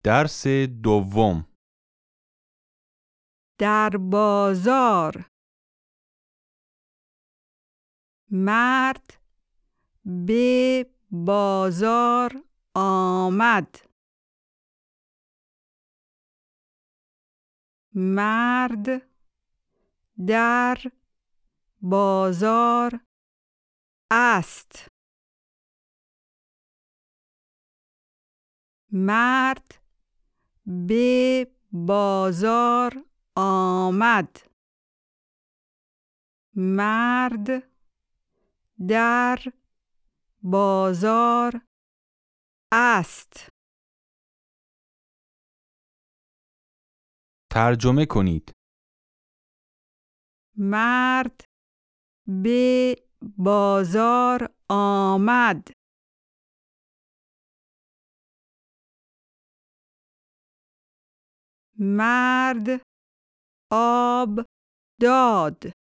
درس دوم. در بازار. مرد به بازار آمد. مرد در بازار است. مرد به بازار آمد. مرد در بازار است. ترجمه کنید. مرد به بازار آمد. مرد آب داد.